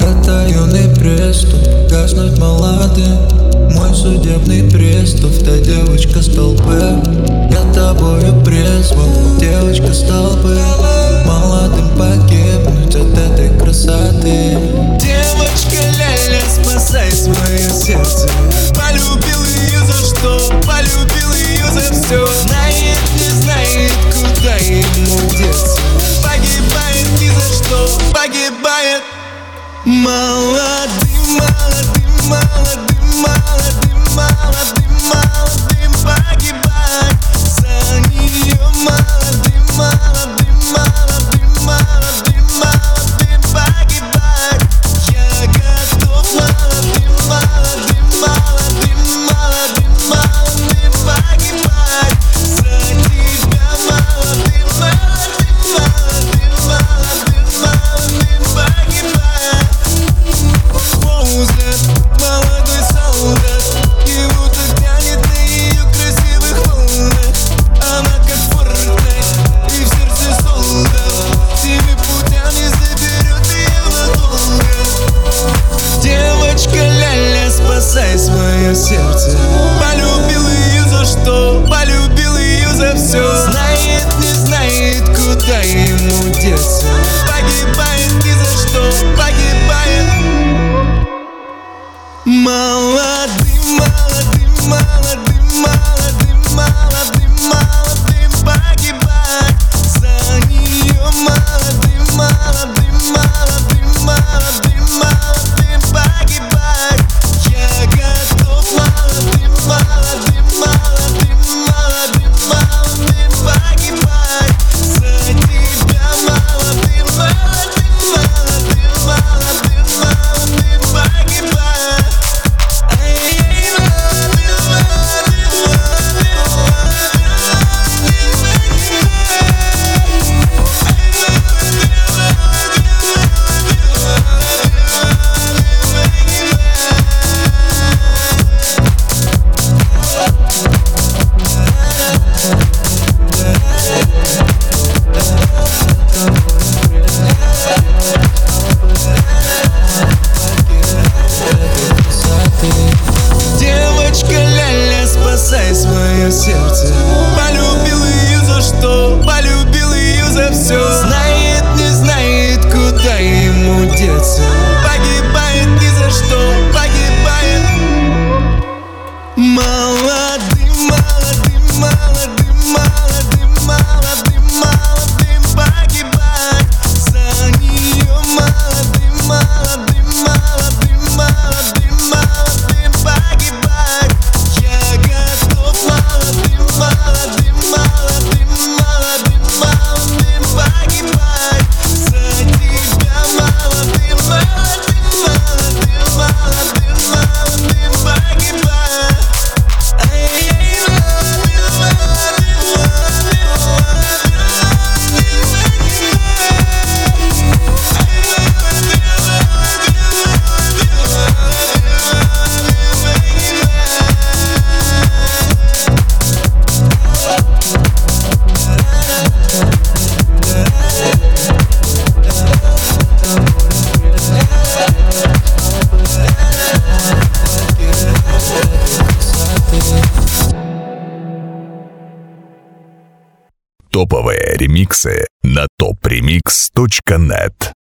Это юный приступ, гаснуть молодым. Мой судебный приступ, та девочка с толпы. Я тобою призван, девочка с толпы. Молодым погибнуть от этой красоты. Девочка ля-ля, спасай свое сердце. Полюбил ее за что? Полюбил ее за все. Знает, не знает, куда ему деться. Погибает ни за что, погибает. Молодым, молодым, молодым, молодым, молодым, молодым погибать за нее. Молодым, молодым, молодым, молодым, молодым погибать. Я готов молодым, молодым, молодым, молодым, молодым погибать за тебя. Молодым, молодым, молодым, молодым, молодым погибать. Молодой солдат, его так тянет на ее красивых волнах. Она как Фортнайт и в сердце солдат. Теми путями заберет ее надолго. Девочка ля-ля, спасай свое сердце. Полюбил ее за что? Полюбил ее за все. Знает, не знает, куда ему деться. Погибает ни за что, погибает. Молодым, молодым, молодым, молодым, молодым, молодым погибать за нее. Молодым, молодым, молодым, молодым, молодым погибать. Я готов молодым, молодым, молодым, молодым, молодым погибать за тебя. Молодым, молодым, молодым, молодым, молодым погибать. Девочка ля-ля, спасай свое сердце. Полюбил ее за что? Полюбил ее за все. Знает, не знает, куда ему деться. Погибает ни за что, погибает. Молодым, молодым, молодым, молодым, молодым, молодым погибать за нее. Молодым, молодым, молодым, молодым, молодым погибать. Я готов молодым, молодым, молодым, молодым, молодым погибать за тебя. Молодым, молодым, молодым, молодым, молодым погибать. Топовые ремиксы на topremix.net.